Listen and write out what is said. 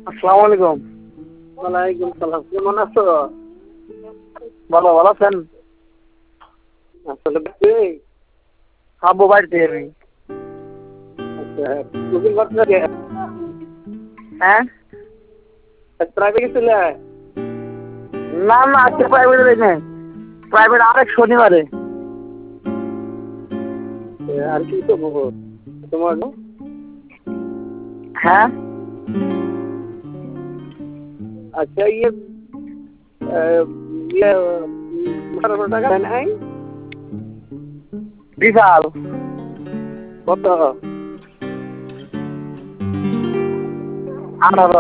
আসসালামু আলাইকুম। ওয়ালাইকুম সালাম। কেমন আছো? ভালো আছেন? আসলে বাড়ি? আব্বু বাড়িতে আমি। আচ্ছা, টিফিন করতে লাগে? হ্যাঁ? প্রাইভেট গেছিলে? না আজকে প্রাইভেটে যাই নাই। প্রাইভেট আরেক শনিবারে। আর কি তো খবর তোমার? হ্যাঁ? আচ্ছা ইয়ে 18 টাকা নাই? বিশাল কত? 18